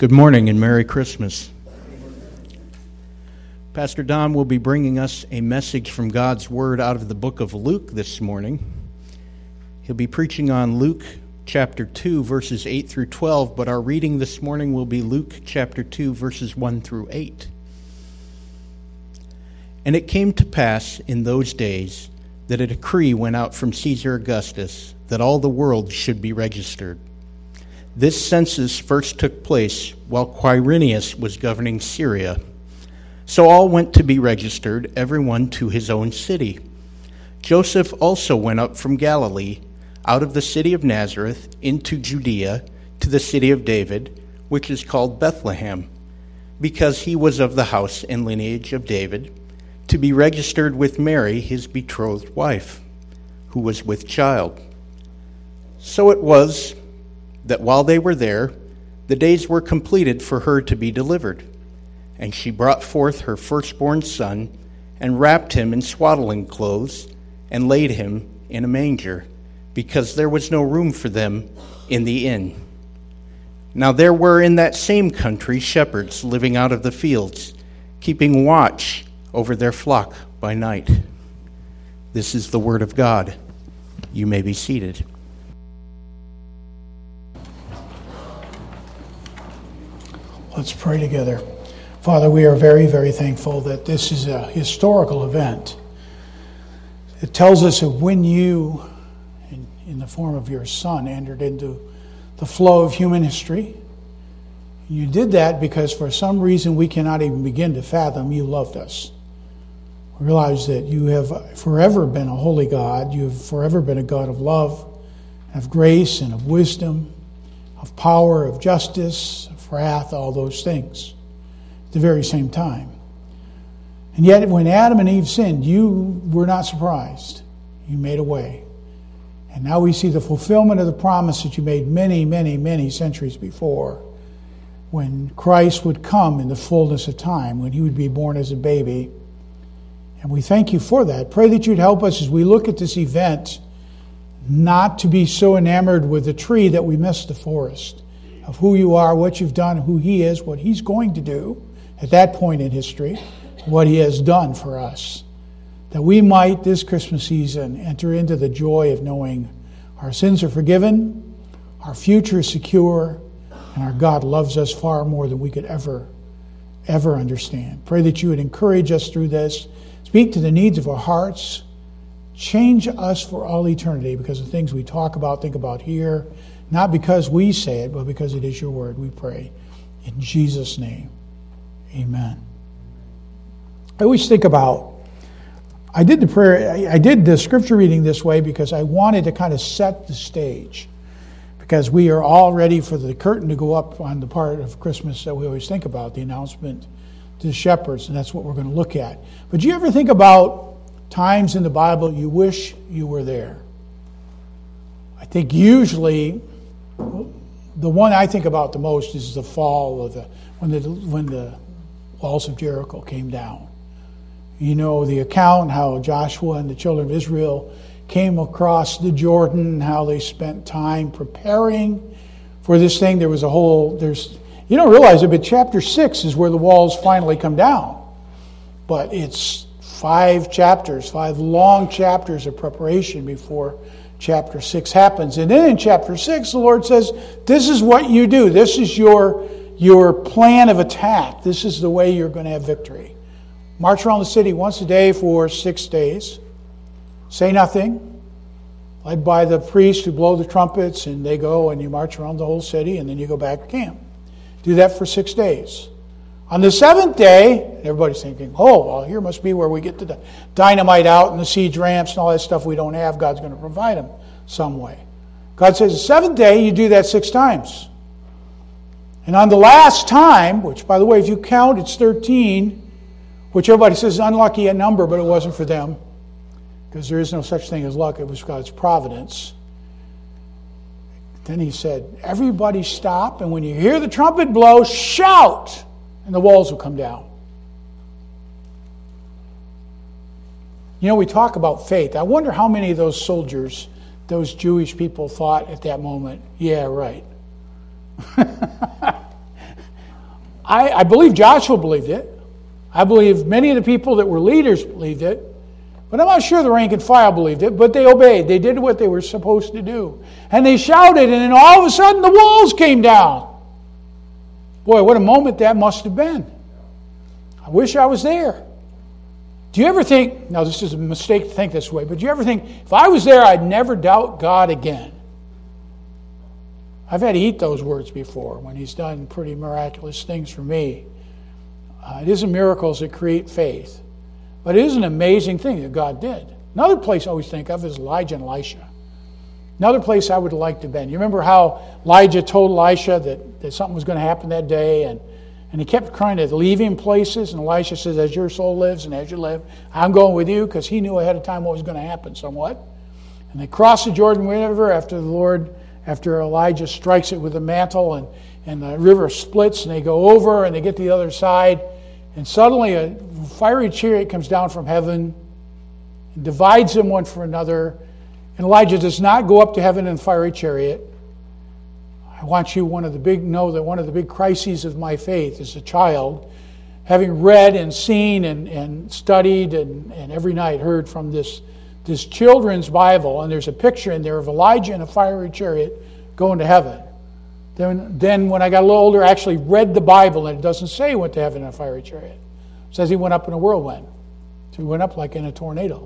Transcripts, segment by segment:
Good morning and Merry Christmas. Pastor Don will be bringing us a message from God's Word out of the book of Luke this morning. He'll be preaching on Luke chapter 2, verses 8 through 12, but our reading this morning will be Luke chapter 2, verses 1 through 8. And it came to pass in those days that a decree went out from Caesar Augustus that all the world should be registered. This census first took place while Quirinius was governing Syria. So all went to be registered, everyone to his own city. Joseph also went up from Galilee, out of the city of Nazareth, into Judea, to the city of David, which is called Bethlehem, because he was of the house and lineage of David, to be registered with Mary, his betrothed wife, who was with child. So it was that while they were there, the days were completed for her to be delivered. And she brought forth her firstborn son, and wrapped him in swaddling clothes, and laid him in a manger, because there was no room for them in the inn. Now there were in that same country shepherds living out of the fields, keeping watch over their flock by night. This is the word of God. You may be seated. Let's pray together. Father, we are very, very thankful that this is a historical event. It tells us that when you, in the form of your Son, entered into the flow of human history, you did that because for some reason we cannot even begin to fathom, you loved us. We realize that you have forever been a holy God. You have forever been a God of love, of grace, and of wisdom, of power, of justice, of wrath, all those things at the very same time. And yet when Adam and Eve sinned, you were not surprised. You made a way. And now we see the fulfillment of the promise that you made many, many, many centuries before, when Christ would come in the fullness of time, when he would be born as a baby. And we thank you for that. Pray that you'd help us as we look at this event, not to be so enamored with the tree that we miss the forest of who you are, what you've done, who he is, what he's going to do at that point in history, what he has done for us. That we might, this Christmas season, enter into the joy of knowing our sins are forgiven, our future is secure, and our God loves us far more than we could ever understand. Pray that you would encourage us through this, speak to the needs of our hearts, change us for all eternity because of things we talk about, think about here, not because we say it, but because it is your word, we pray. In Jesus' name, amen. I always think about, I did the scripture reading this way because I wanted to kind of set the stage. Because we are all ready for the curtain to go up on the part of Christmas that we always think about, the announcement to the shepherds, and that's what we're going to look at. But do you ever think about times in the Bible you wish you were there? I think usually the one I think about the most is the fall of when the walls of Jericho came down. You know the account how Joshua and the children of Israel came across the Jordan, how they spent time preparing for this thing. You don't realize it, but chapter 6 is where the walls finally come down. But it's 5 long chapters of preparation before chapter 6 happens. And then in chapter 6, the Lord says, this is what you do. This is your plan of attack. This is the way you're going to have victory. March around the city once a day for 6 days. Say nothing. Led by the priests who blow the trumpets, and they go and you march around the whole city, and then you go back to camp. Do that for 6 days. On the 7th day, everybody's thinking, oh, well, here must be where we get the dynamite out and the siege ramps and all that stuff we don't have. God's going to provide them some way. God says the 7th day, you do that 6 times. And on the last time, which, by the way, if you count, it's 13, which everybody says is unlucky a number, but it wasn't for them. Because there is no such thing as luck. It was God's providence. Then he said, everybody stop, and when you hear the trumpet blow, shout, and the walls will come down. You know, we talk about faith. I wonder how many of those soldiers, those Jewish people thought at that moment, yeah, right. I believe Joshua believed it. I believe many of the people that were leaders believed it. But I'm not sure the rank and file believed it. But they obeyed. They did what they were supposed to do. And they shouted, and then all of a sudden the walls came down. Boy, what a moment that must have been. I wish I was there. Do you ever think, now this is a mistake to think this way, but do you ever think, if I was there, I'd never doubt God again? I've had to eat those words before when He's done pretty miraculous things for me. It isn't miracles that create faith, but it is an amazing thing that God did. Another place I always think of is Elijah and Elisha. Another place I would like to have been. You remember how Elijah told Elisha that something was going to happen that day, and he kept trying to leave him places, and Elisha says, as your soul lives and as you live, I'm going with you, because he knew ahead of time what was going to happen somewhat. And they crossed the Jordan River after Elijah strikes it with a mantle, and the river splits, and they go over, and they get to the other side, and suddenly a fiery chariot comes down from heaven and divides them one from another. And Elijah does not go up to heaven in the fiery chariot. I want you know that one of the big crises of my faith as a child, having read and seen and studied and every night heard from this children's Bible, and there's a picture in there of Elijah in a fiery chariot going to heaven. Then when I got a little older, I actually read the Bible, and it doesn't say he went to heaven in a fiery chariot. It says he went up in a whirlwind. So he went up like in a tornado.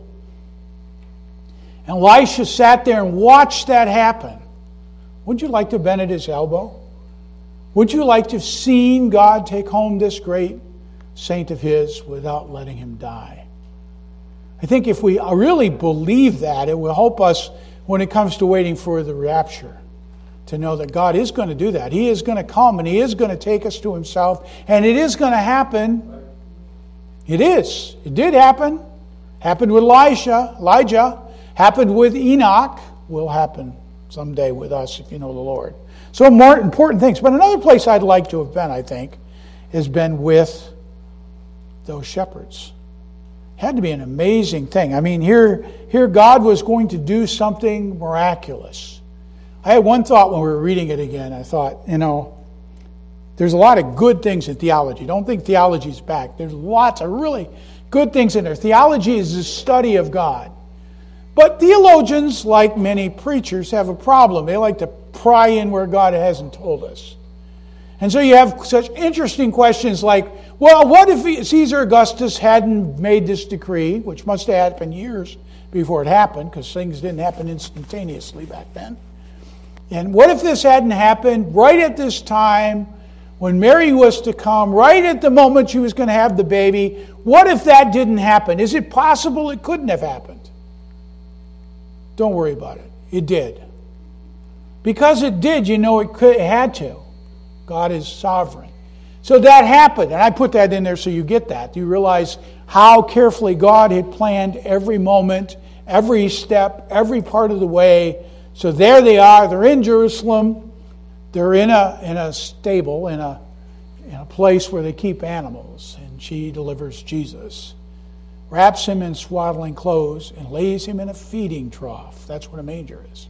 And Elisha sat there and watched that happen. Wouldn't you like to have been at his elbow? Would you like to have seen God take home this great saint of his without letting him die? I think if we really believe that, it will help us when it comes to waiting for the rapture, to know that God is going to do that. He is going to come, and He is going to take us to Himself, and it is going to happen. It is. It did happen. Happened with Elijah. Happened with Enoch. Will happen someday with us if you know the Lord. So more important things. But another place I'd like to have been, I think, has been with those shepherds. It had to be an amazing thing. I mean, here God was going to do something miraculous. I had one thought when we were reading it again. I thought, there's a lot of good things in theology. Don't think theology's back. There's lots of really good things in there. Theology is the study of God. But theologians, like many preachers, have a problem. They like to pry in where God hasn't told us. And so you have such interesting questions like, well, what if Caesar Augustus hadn't made this decree, which must have happened years before it happened, because things didn't happen instantaneously back then. And what if this hadn't happened right at this time when Mary was to come, right at the moment she was going to have the baby? What if that didn't happen? Is it possible it couldn't have happened? Don't worry about it. It did. Because it did, it had to. God is sovereign. So that happened, and I put that in there so you get that. You realize how carefully God had planned every moment, every step, every part of the way. So there they are. They're in Jerusalem. They're in a stable, in a place where they keep animals, and she delivers Jesus. Wraps him in swaddling clothes and lays him in a feeding trough. That's what a manger is.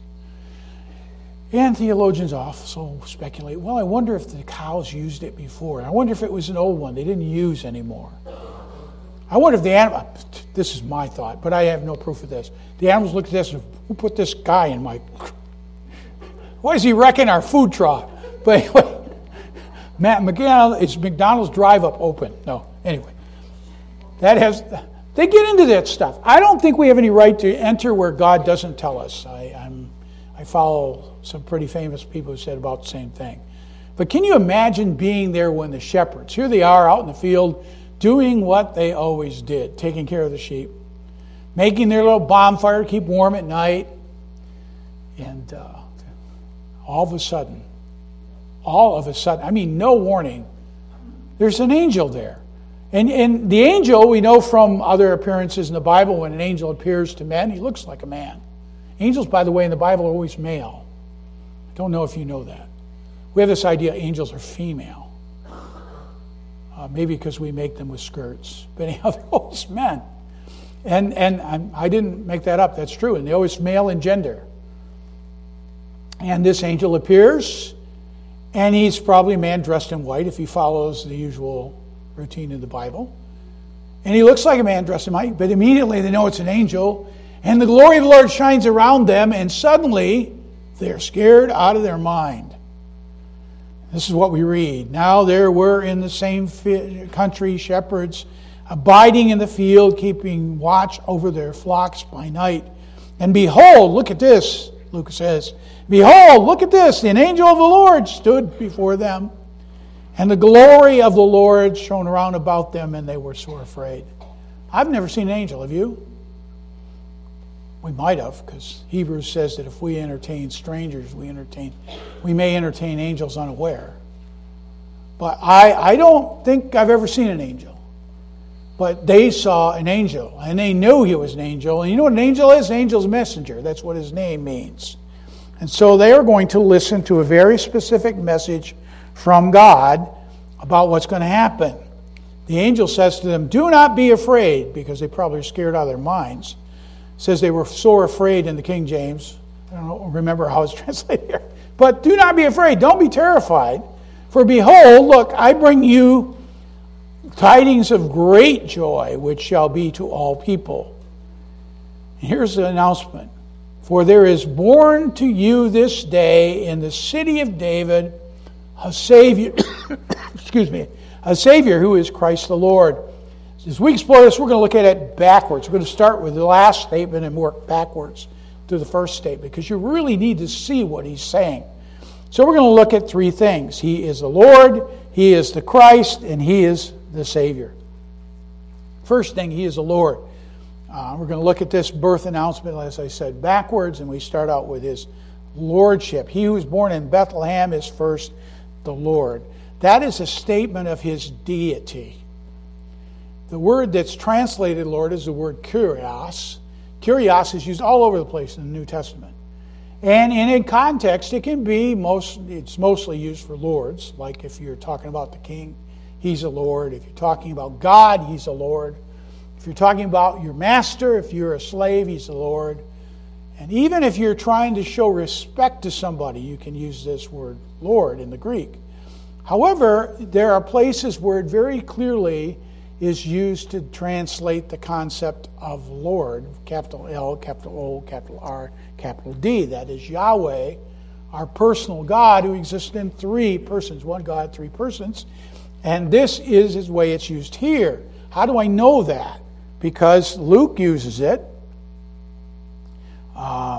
And theologians also speculate, well, I wonder if the cows used it before. I wonder if it was an old one they didn't use anymore. I wonder if the animal, this is my thought, but I have no proof of this. The animals looked at this and who put this guy in my, why is he wrecking our food trough? But anyway, it's McDonald's drive-up open. No, anyway. They get into that stuff. I don't think we have any right to enter where God doesn't tell us. I follow some pretty famous people who said about the same thing. But can you imagine being there when the shepherds, here they are out in the field, doing what they always did, taking care of the sheep, making their little bonfire to keep warm at night, and all of a sudden, I mean, no warning, there's an angel there. And the angel, we know from other appearances in the Bible, when an angel appears to men, he looks like a man. Angels, by the way, in the Bible are always male. I don't know if you know that. We have this idea angels are female. Maybe because we make them with skirts. But anyhow, they're always men. And I didn't make that up. That's true. And they're always male in gender. And this angel appears, And he's probably a man dressed in white if he follows the usual routine in the Bible. And he looks like a man dressed in white, but immediately they know it's an angel. And the glory of the Lord shines around them, and suddenly they're scared out of their mind. This is what we read. Now there were in the same country shepherds abiding in the field, keeping watch over their flocks by night. And behold, look at this, Luke says. Behold, look at this, an angel of the Lord stood before them, and the glory of the Lord shone around about them, and they were sore afraid. I've never seen an angel, have you? We might have, because Hebrews says that if we entertain strangers, we may entertain angels unaware. But I don't think I've ever seen an angel. But they saw an angel, and they knew he was an angel. And you know what an angel is? An angel's messenger. That's what his name means. And so they are going to listen to a very specific message from God about what's going to happen. The angel says to them, do not be afraid, because they probably are scared out of their minds. It says they were sore afraid in the King James. I don't remember how it's translated here. But do not be afraid. Don't be terrified. For behold, look, I bring you tidings of great joy, which shall be to all people. And here's the announcement. For there is born to you this day in the city of David a Savior, a Savior who is Christ the Lord. As we explore this, we're going to look at it backwards. We're going to start with the last statement and work backwards to the first statement, because you really need to see what he's saying. So we're going to look at three things. He is the Lord, he is the Christ, and he is the Savior. First thing, he is the Lord. We're going to look at this birth announcement, as I said, backwards, and we start out with his lordship. He who was born in Bethlehem is first the Lord. That is a statement of his deity. The word that's translated Lord is the word Kyrios. Kyrios is used all over the place in the New Testament. And in context, it can be it's mostly used for lords, like if you're talking about the king, he's a lord. If you're talking about God, he's a lord. If you're talking about your master, if you're a slave, he's the Lord. And even if you're trying to show respect to somebody, you can use this word Lord in the Greek. However, there are places where it very clearly is used to translate the concept of Lord, capital L, capital O, capital R, capital D. That is Yahweh, our personal God who exists in three persons. One God, three persons. And this is his way it's used here. How do I know that? Because Luke uses it. I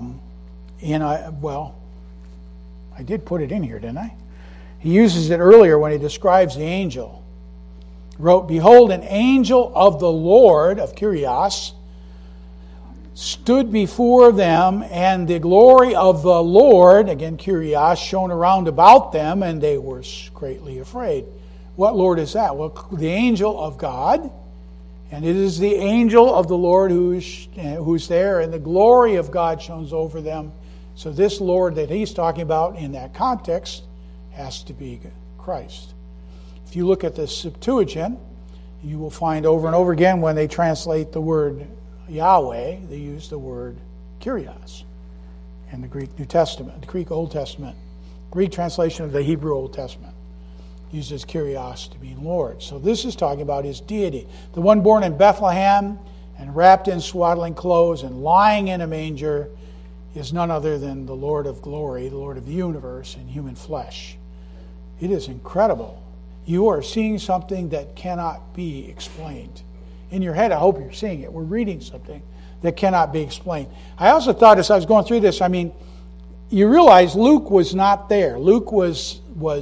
did put it in here, didn't I? He uses it earlier when he describes the angel. He wrote, behold, an angel of the Lord, of Kyrios, stood before them, and the glory of the Lord, again Kyrios, shone around about them, and they were greatly afraid. What Lord is that? Well, the angel of God. And it is the angel of the Lord who's there, and the glory of God shines over them. So this Lord that he's talking about in that context has to be Christ. If you look at the Septuagint, you will find over and over again when they translate the word Yahweh, they use the word Kyrios in the Greek New Testament, the Greek Old Testament. Greek translation of the Hebrew Old Testament uses Kyrios to mean Lord. So this is talking about his deity. The one born in Bethlehem and wrapped in swaddling clothes and lying in a manger is none other than the Lord of glory, the Lord of the universe in human flesh. It is incredible. You are seeing something that cannot be explained. In your head, I hope you're seeing it. We're reading something that cannot be explained. I also thought as I was going through this, you realize Luke was not there. Luke was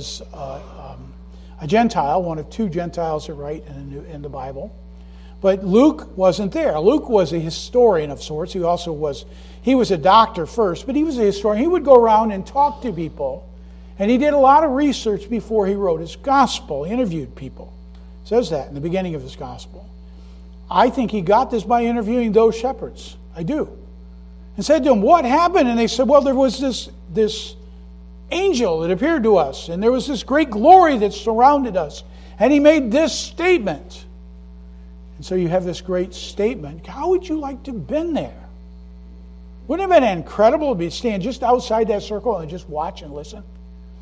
a Gentile, one of two Gentiles that write in the Bible. But Luke wasn't there. Luke was a historian of sorts. He was a doctor first, but he was a historian. He would go around and talk to people. And he did a lot of research before he wrote his gospel. He interviewed people. It says that in the beginning of his gospel. I think he got this by interviewing those shepherds. I do. And said to them, what happened? And they said, well, there was this angel that appeared to us, and there was this great glory that surrounded us. And he made this statement. And so you have this great statement. How would you like to have been there? Wouldn't it have been incredible to stand just outside that circle and just watch and listen?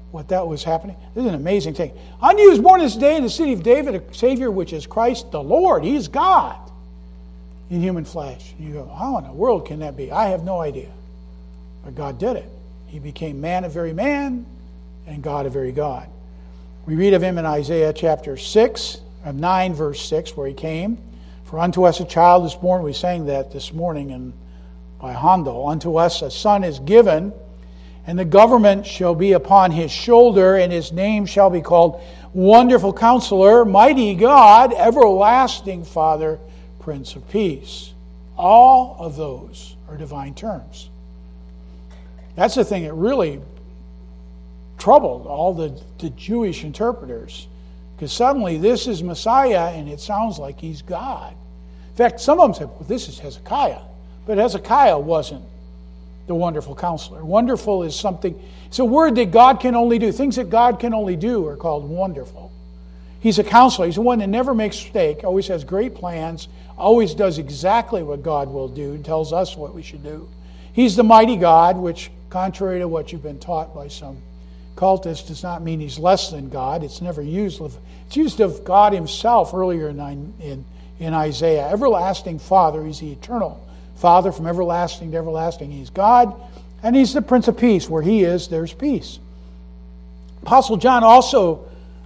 what that was happening? This is an amazing thing. Unto you is born this day in the city of David a Savior, which is Christ the Lord. He is God in human flesh. And you go, how in the world can that be? I have no idea. But God did it. He became man, a very man, and God, a very God. We read of him in Isaiah chapter 9, verse 6, where he came. For unto us a child is born. We sang that this morning by Handel. Unto us a son is given, and the government shall be upon his shoulder, and his name shall be called Wonderful Counselor, Mighty God, Everlasting Father, Prince of Peace. All of those are divine terms. That's the thing that really troubled all the Jewish interpreters, because suddenly this is Messiah and it sounds like he's God. In fact, some of them said, well, this is Hezekiah. But Hezekiah wasn't the Wonderful Counselor. Wonderful is something, it's a word that God can only do. Things that God can only do are called wonderful. He's a counselor. He's the one that never makes mistake, always has great plans, always does exactly what God will do, tells us what we should do. He's the mighty God, which, contrary to what you've been taught by some cultists, does not mean he's less than God. It's never used. It's used of God himself earlier in Isaiah. Everlasting Father, he's the eternal Father from everlasting to everlasting. He's God, and he's the Prince of Peace. Where he is, there's peace. Apostle John also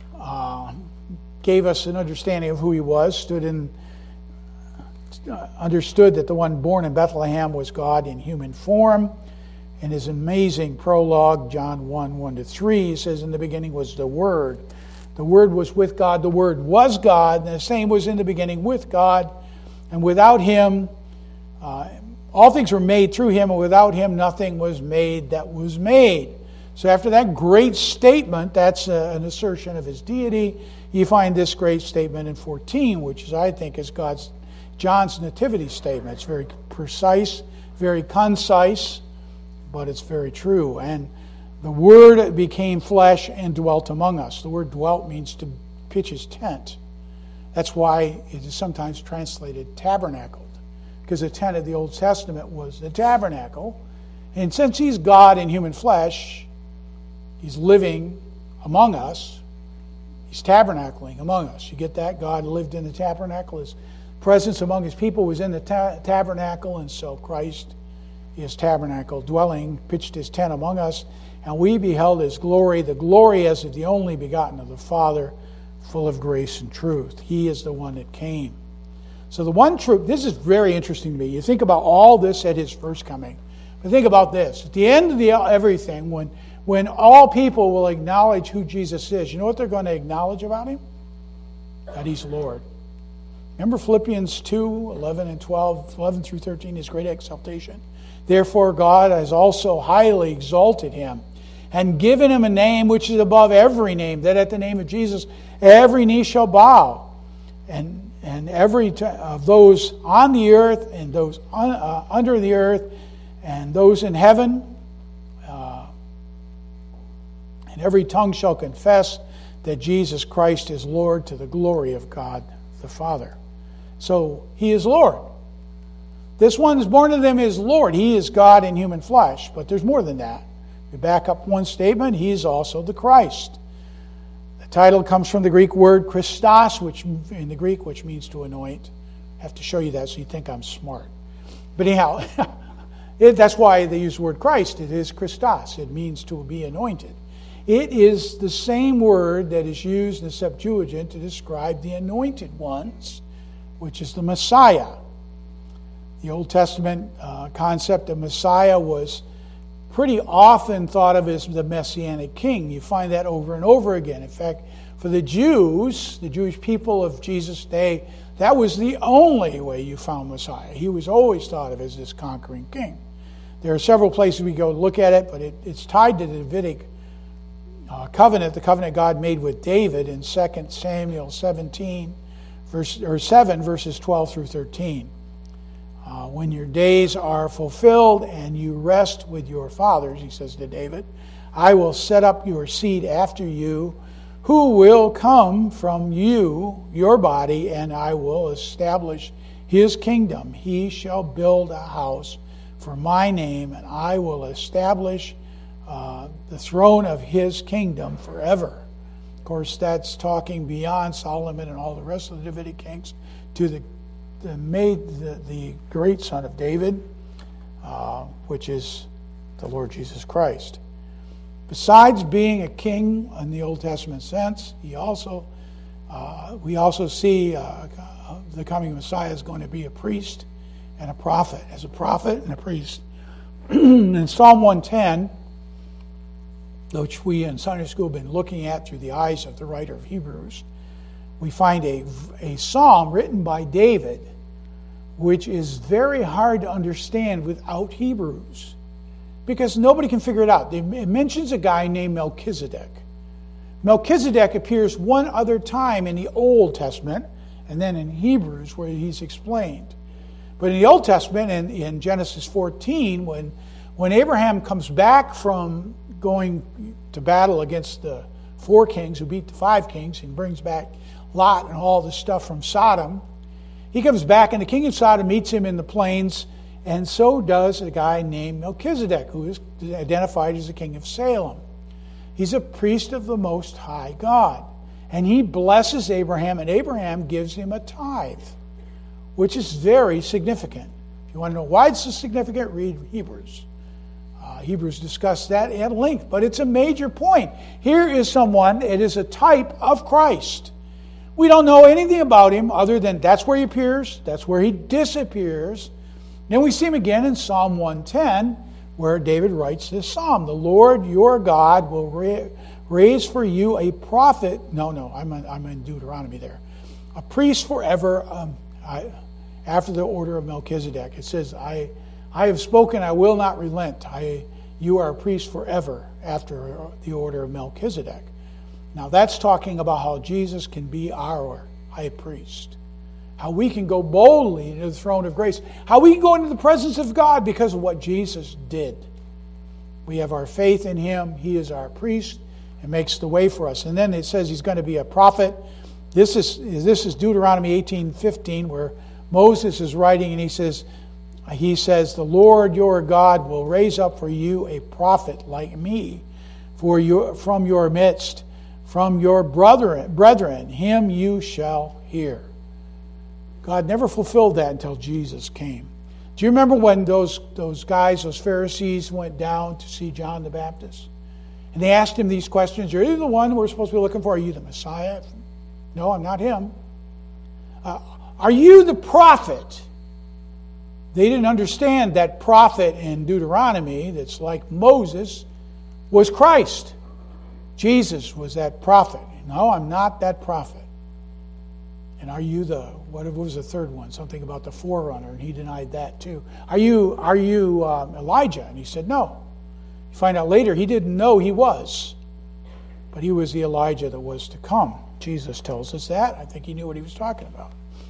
gave us an understanding of who he was, understood that the one born in Bethlehem was God in human form. In his amazing prologue, John 1:1-3, he says, in the beginning was the Word. The Word was with God. The Word was God. And the same was in the beginning with God. And without him, all things were made through him, and without him nothing was made that was made. So after that great statement, that's an assertion of his deity, you find this great statement in 14, which is, I think, is John's nativity statement. It's very precise, very concise, but it's very true. And the Word became flesh and dwelt among us. The word dwelt means to pitch his tent. That's why it is sometimes translated tabernacled, because the tent of the Old Testament was the tabernacle. And since he's God in human flesh, he's living among us. He's tabernacling among us. You get that? God lived in the tabernacle. His presence among his people was in the tabernacle, and so Christ is tabernacle, dwelling, pitched his tent among us, and we beheld his glory, the glory as of the only begotten of the Father, full of grace and truth. He is the one that came. So the one truth, this is very interesting to me. You think about all this at his first coming. But think about this. At the end of everything, when all people will acknowledge who Jesus is, you know what they're going to acknowledge about him? That he's Lord. Remember Philippians 2, 11 and 12, 11 through 13, his great exaltation. Therefore God has also highly exalted him and given him a name which is above every name, that at the name of Jesus every knee shall bow, and every of those on the earth and those under the earth and those in heaven, and every tongue shall confess that Jesus Christ is Lord, to the glory of God the Father. So he is Lord. This one is born of them is Lord. He is God in human flesh. But there's more than that. We back up one statement. He is also the Christ. The title comes from the Greek word Christos, which in the Greek, which means to anoint. I have to show you that so you think I'm smart. But anyhow, that's why they use the word Christ. It is Christos. It means to be anointed. It is the same word that is used in the Septuagint to describe the anointed ones, which is the Messiah. The Old Testament concept of Messiah was pretty often thought of as the Messianic king. You find that over and over again. In fact, for the Jews, the Jewish people of Jesus' day, that was the only way you found Messiah. He was always thought of as this conquering king. There are several places we go to look at it, but it's tied to the Davidic covenant, the covenant God made with David in 2 Samuel 7, verses 12 through 13. When your days are fulfilled and you rest with your fathers, he says to David, I will set up your seed after you, who will come from you, your body, and I will establish his kingdom. He shall build a house for my name, and I will establish the throne of his kingdom forever. Of course, that's talking beyond Solomon and all the rest of the Davidic kings to the great son of David, which is the Lord Jesus Christ. Besides being a king in the Old Testament sense, we also see the coming Messiah is going to be a priest and a prophet. As a prophet and a priest. In Psalm 110, which we in Sunday school have been looking at through the eyes of the writer of Hebrews, we find a psalm written by David, which is very hard to understand without Hebrews, because nobody can figure it out. It mentions a guy named Melchizedek. Melchizedek appears one other time in the Old Testament, and then in Hebrews where he's explained. But in the Old Testament, in Genesis 14, when Abraham comes back from going to battle against the 4 kings who beat the 5 kings and brings back Lot and all the stuff from Sodom, he comes back and the king of Sodom meets him in the plains, and so does a guy named Melchizedek, who is identified as the king of Salem. He's a priest of the Most High God. And he blesses Abraham, and Abraham gives him a tithe, which is very significant. If you want to know why it's so significant, read Hebrews. Hebrews discuss that at length, but it's a major point. Here is someone, it is a type of Christ. We don't know anything about him other than that's where he appears, that's where he disappears. Then we see him again in Psalm 110, where David writes this psalm. The Lord your God will raise for you a prophet. I'm in Deuteronomy there. A priest forever after the order of Melchizedek. It says, I have spoken, I will not relent. You are a priest forever after the order of Melchizedek. Now that's talking about how Jesus can be our high priest. How we can go boldly into the throne of grace. How we can go into the presence of God because of what Jesus did. We have our faith in him. He is our priest and makes the way for us. And then it says he's going to be a prophet. This is Deuteronomy 18:15, where Moses is writing, and he says, the Lord your God will raise up for you a prophet like me from your midst, from your brethren, him you shall hear. God never fulfilled that until Jesus came. Do you remember when those Pharisees went down to see John the Baptist? And they asked him these questions. Are you the one we're supposed to be looking for? Are you the Messiah? No, I'm not him. Are you the prophet? They didn't understand that prophet in Deuteronomy that's like Moses was Christ. Jesus was that prophet. No, I'm not that prophet. And are you what was the third one? Something about the forerunner, and he denied that too. Are you Elijah? And he said no. You find out later he didn't know he was, but he was the Elijah that was to come. Jesus tells us that. I think he knew what he was talking about.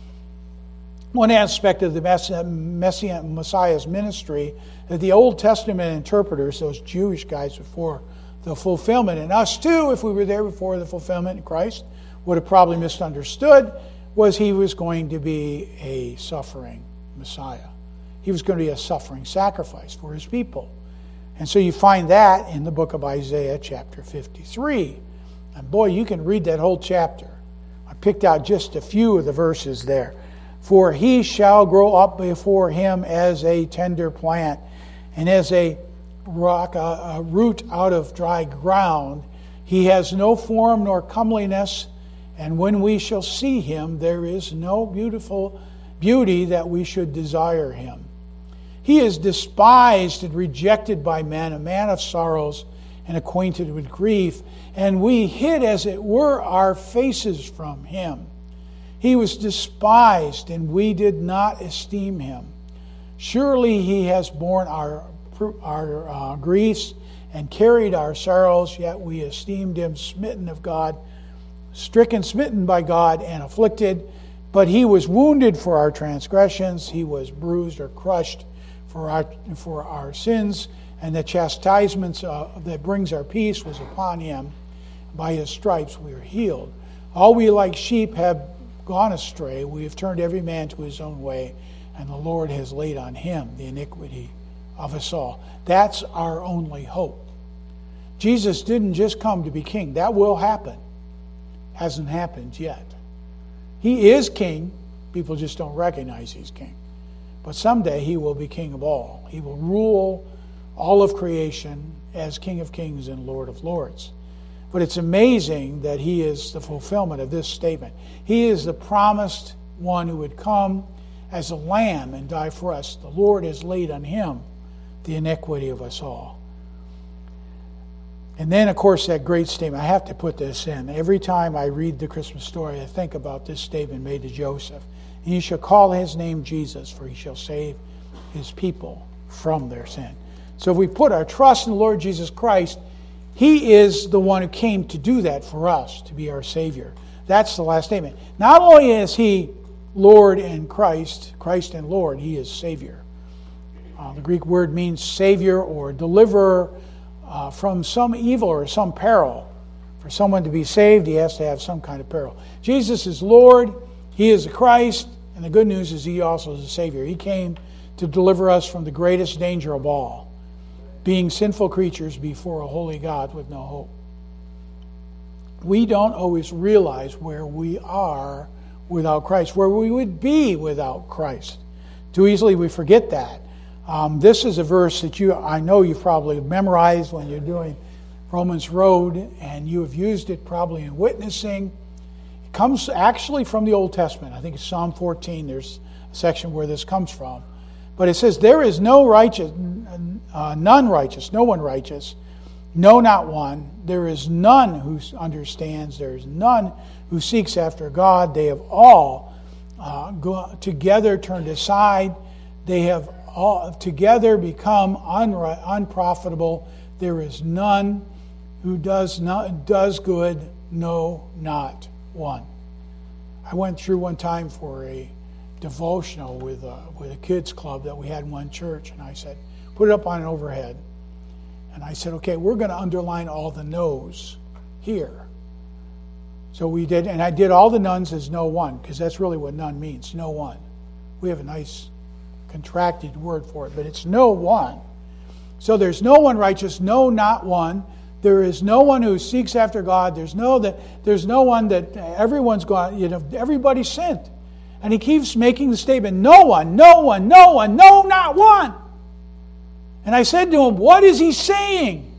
One aspect of the Messiah's ministry that the Old Testament interpreters, those Jewish guys before the fulfillment, and us too, if we were there before the fulfillment in Christ, would have probably misunderstood, was he was going to be a suffering Messiah. He was going to be a suffering sacrifice for his people. And so you find that in the book of Isaiah chapter 53. And boy, you can read that whole chapter. I picked out just a few of the verses there. For he shall grow up before him as a tender plant, and as a root out of dry ground. He has no form nor comeliness, and when we shall see him, there is no beautiful beauty that we should desire him. He is despised and rejected by men, a man of sorrows and acquainted with grief, and we hid, as it were, our faces from him. He was despised, and we did not esteem him. Surely he has borne our griefs and carried our sorrows, yet we esteemed him smitten of God, smitten by God, and afflicted. But he was wounded for our transgressions, he was bruised or crushed for our sins, and the chastisement that brings our peace was upon him. By his stripes we are healed. All we like sheep have gone astray. We have turned every man to his own way, and the Lord has laid on him the iniquity of us all. That's our only hope. Jesus didn't just come to be king. That will happen. Hasn't happened yet. He is king. People just don't recognize he's king. But someday he will be king of all. He will rule all of creation as King of Kings and Lord of Lords. But it's amazing that he is the fulfillment of this statement. He is the promised one who would come as a lamb and die for us. The Lord has laid on him the iniquity of us all. And then, of course, that great statement. I have to put this in. Every time I read the Christmas story, I think about this statement made to Joseph. And you shall call his name Jesus, for he shall save his people from their sin. So if we put our trust in the Lord Jesus Christ, he is the one who came to do that for us, to be our Savior. That's the last statement. Not only is he Lord and Christ and Lord, he is Savior. The Greek word means Savior or deliverer from some evil or some peril. For someone to be saved, he has to have some kind of peril. Jesus is Lord, he is the Christ, and the good news is he also is the Savior. He came to deliver us from the greatest danger of all, being sinful creatures before a holy God with no hope. We don't always realize where we are without Christ, where we would be without Christ. Too easily we forget that. This is a verse that I know you've probably memorized when you're doing Romans Road, and you have used it probably in witnessing. It comes actually from the Old Testament. I think it's Psalm 14. There's a section where this comes from. But it says, there is no righteous, none righteous, no one righteous, no, not one. There is none who understands. There is none who seeks after God. They have all together turned aside. They have all together become unprofitable. There is none who does good, no, not one. I went through one time for a devotional with a kids club that we had in one church, and I said, put it up on an overhead. And I said, okay, we're going to underline all the no's here. So we did, and I did all the nones as no one, because that's really what none means, no one. We have a nice contracted word for it, but it's no one. So there's no one righteous, no, not one. There is no one who seeks after God. There's no one that everyone's gone, everybody's sinned. And he keeps making the statement, no one, no one, no one, no, not one. And I said to him, what is he saying?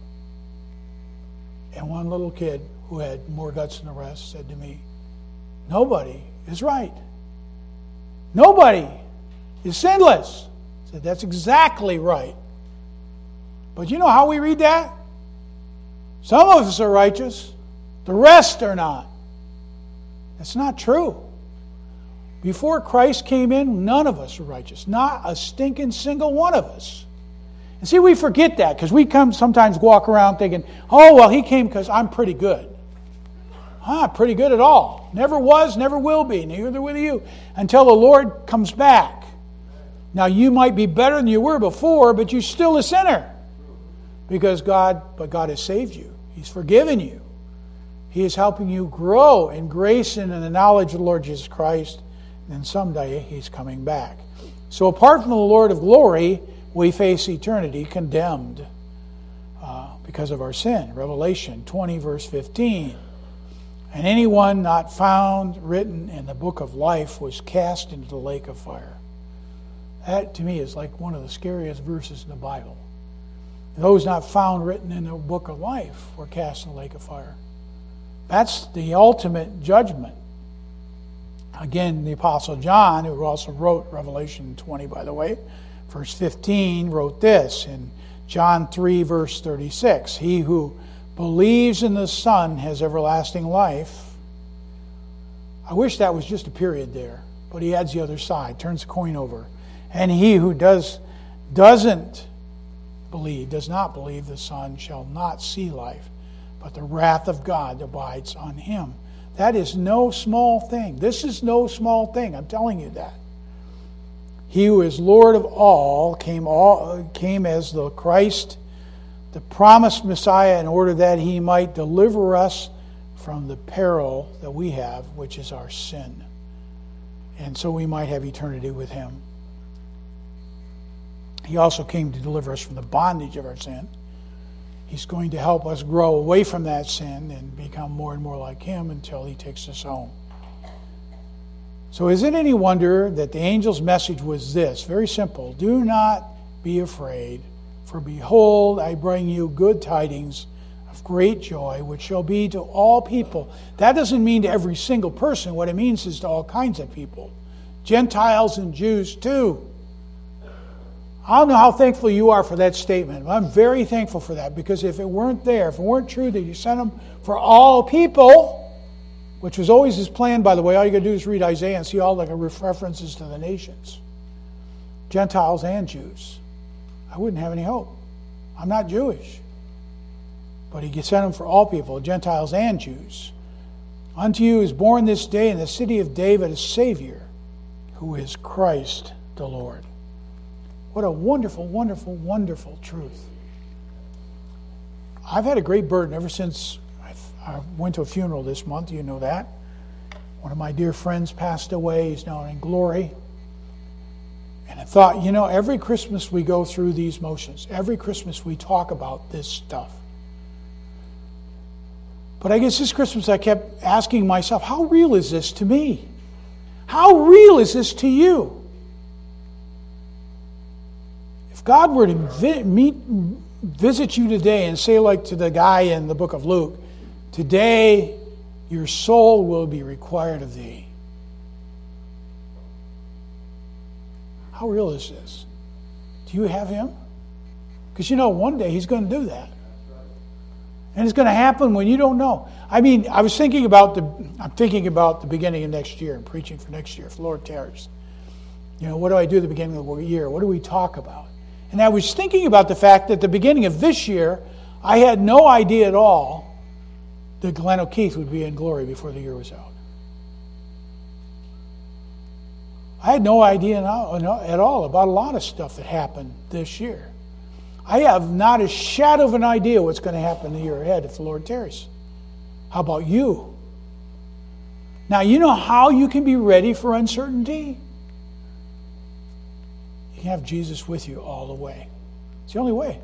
And one little kid who had more guts than the rest said to me, nobody is right. Nobody is sinless. I said, that's exactly right. But you know how we read that? Some of us are righteous. The rest are not. That's not true. Before Christ came in, none of us were righteous. Not a stinking single one of us. And see, we forget that because we sometimes walk around thinking, oh, well, he came because I'm pretty good. Pretty good at all. Never was, never will be. Neither will you until the Lord comes back. Now, you might be better than you were before, but you're still a sinner. Because God has saved you. He's forgiven you. He is helping you grow in grace and in the knowledge of the Lord Jesus Christ. And someday He's coming back. So apart from the Lord of glory, we face eternity condemned because of our sin. Revelation 20, verse 15. And anyone not found written in the book of life was cast into the lake of fire. That, to me, is like one of the scariest verses in the Bible. Those not found written in the book of life were cast in the lake of fire. That's the ultimate judgment. Again, the Apostle John, who also wrote Revelation 20, by the way, verse 15, wrote this in John 3, verse 36. He who believes in the Son has everlasting life. I wish that was just a period there, but he adds the other side, turns the coin over. And he who does not believe the Son shall not see life, but the wrath of God abides on him. That is no small thing. This is no small thing. I'm telling you that. He who is Lord of all came as the Christ, the promised Messiah, in order that he might deliver us from the peril that we have, which is our sin. And so we might have eternity with him. He also came to deliver us from the bondage of our sin. He's going to help us grow away from that sin and become more and more like Him until He takes us home. So is it any wonder that the angel's message was this? Very simple. Do not be afraid, for behold, I bring you good tidings of great joy, which shall be to all people. That doesn't mean to every single person. What it means is to all kinds of people. Gentiles and Jews too. I don't know how thankful you are for that statement. I'm very thankful for that, because if it weren't there, if it weren't true that you sent Him for all people, which was always His plan, by the way, all you got to do is read Isaiah and see all the references to the nations, Gentiles and Jews, I wouldn't have any hope. I'm not Jewish. But He sent Him for all people, Gentiles and Jews. Unto you is born this day in the city of David a Savior, who is Christ the Lord. What a wonderful, wonderful, wonderful truth. I've had a great burden ever since I went to a funeral this month. You know that. One of my dear friends passed away. He's now in glory. And I thought, every Christmas we go through these motions. Every Christmas we talk about this stuff. But I guess this Christmas I kept asking myself, how real is this to me? How real is this to you? If God were to visit you today and say, like to the guy in the book of Luke, today your soul will be required of thee. How real is this? Do you have Him? Because one day He's going to do that. And it's going to happen when you don't know. I'm thinking about the beginning of next year and preaching for next year, if the Lord tarries. What do I do at the beginning of the year? What do we talk about? And I was thinking about the fact that at the beginning of this year, I had no idea at all that Glenn O'Keefe would be in glory before the year was out. I had no idea at all about a lot of stuff that happened this year. I have not a shadow of an idea what's going to happen the year ahead if the Lord tarries. How about you? Now, you know how you can be ready for uncertainty? You have Jesus with you all the way. It's the only way.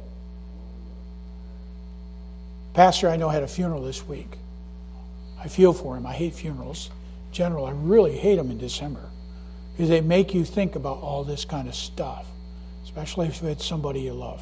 Pastor I know had a funeral this week. I feel for him. I hate funerals. In general, I really hate them in December because they make you think about all this kind of stuff, especially if it's somebody you love.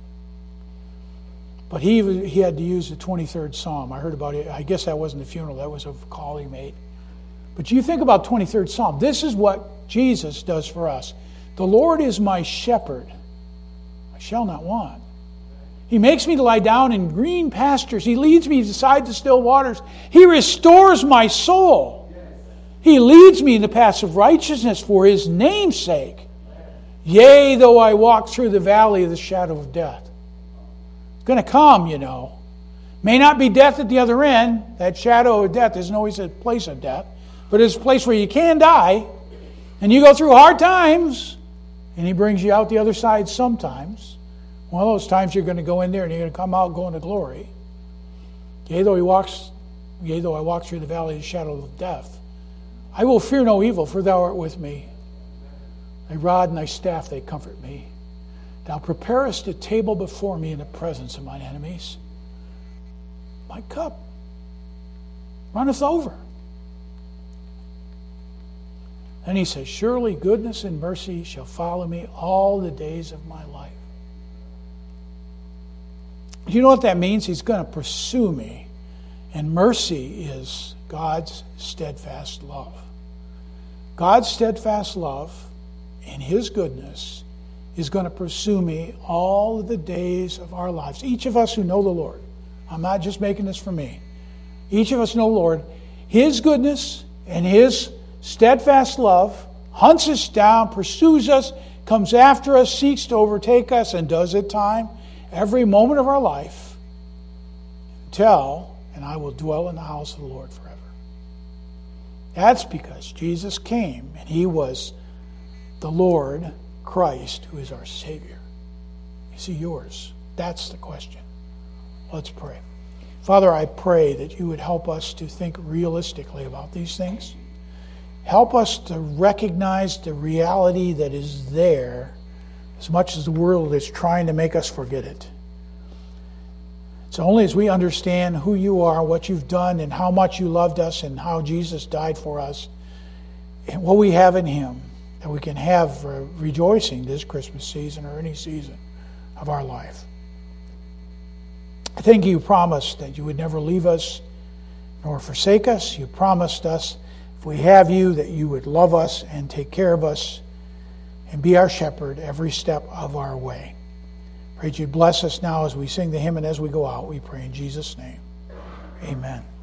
But he had to use the 23rd Psalm. I heard about it. I guess that wasn't a funeral. That was a call he made. But you think about 23rd Psalm. This is what Jesus does for us. The Lord is my shepherd. I shall not want. He makes me to lie down in green pastures. He leads me beside the still waters. He restores my soul. He leads me in the paths of righteousness for His name's sake. Yea, though I walk through the valley of the shadow of death. It's going to come, May not be death at the other end. That shadow of death isn't always a place of death. But it's a place where you can die. And you go through hard times. And He brings you out the other side sometimes. One of those times you're going to go in there and you're going to come out going to glory. Yea, though I walk through the valley of the shadow of death, I will fear no evil, for Thou art with me. Thy rod and Thy staff, they comfort me. Thou preparest a table before me in the presence of mine enemies. My cup runneth over. And He says, surely goodness and mercy shall follow me all the days of my life. Do you know what that means? He's going to pursue me. And mercy is God's steadfast love. God's steadfast love and His goodness is going to pursue me all the days of our lives. Each of us who know the Lord. I'm not just making this for me. Each of us know the Lord. His goodness and His steadfast love hunts us down, pursues us, comes after us, seeks to overtake us, and does it every moment of our life until, and I will dwell in the house of the Lord forever. That's because Jesus came and He was the Lord Christ, who is our Savior. Is He yours? That's the question. Let's pray. Father, I pray that You would help us to think realistically about these things. Help us to recognize the reality that is there as much as the world is trying to make us forget it. So only as we understand who you are, what you've done, and how much you loved us, and how Jesus died for us, and what we have in him, that we can have rejoicing this Christmas season or any season of our life. I think you promised that you would never leave us nor forsake us. You promised us, if we have you, that you would love us and take care of us and be our shepherd every step of our way. Pray that you'd bless us now as we sing the hymn and as we go out. We pray in Jesus' name. Amen.